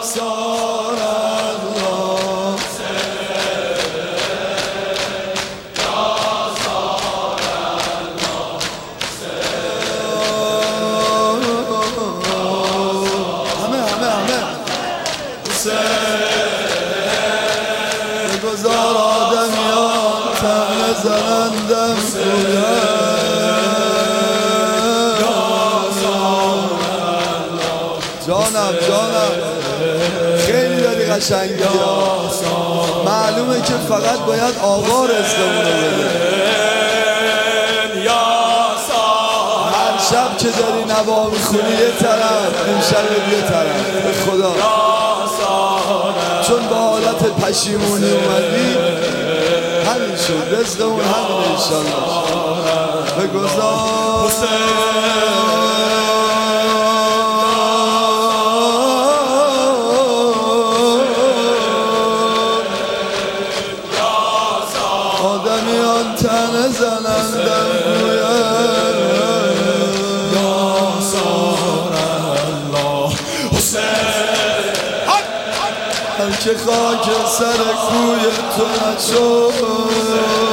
بگذار آدمیان تنه زنندم جانم خیلی داری قشنگی ها. معلومه که فقط باید آقا رزقمون رو بده. هر شب که داری نوا میخونی یه طرف، امشب یه طرف. به خدا چون با حالت پشیمونی اومدی همین شد، رزقمون همین انشالله. بگذار آدمیان تنه زنندم گویم هر که خاک سر کوی تو نشد